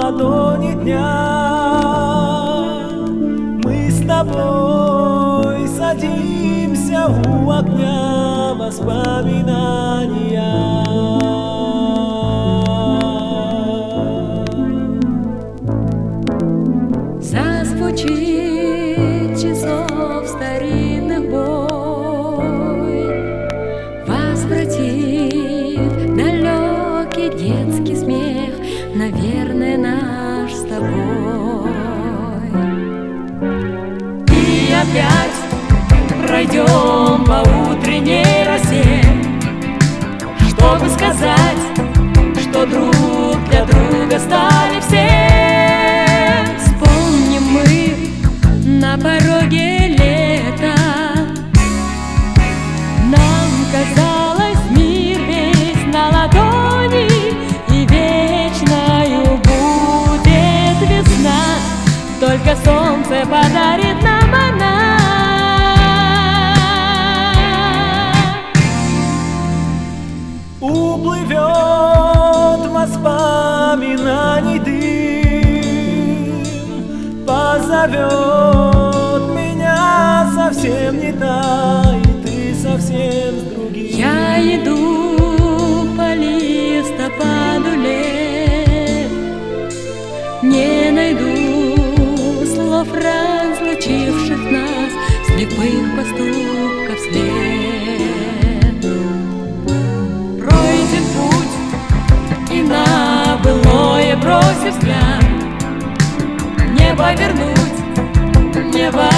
ладони дня. Мы с тобой садимся у огня воспоминания. Зазвучит часов старинных бой, возвратит далекий детский смех, наверное, наш с тобой. И опять пройдем по утренней росе, чтобы сказать, что друг для друга стали все. Вспомним мы на пороге лета, нам казалось, мир весь на ладони, и вечною будет весна, только солнце подарит нам она. Уплывет воспоминаний дым, позовет меня совсем не та, и ты совсем с другим. Я иду по листопаду лет, не найду слов, разлучивших нас, слепых поступков след. Пройдет путь, и на былое бросив взгляд, не повернуть, не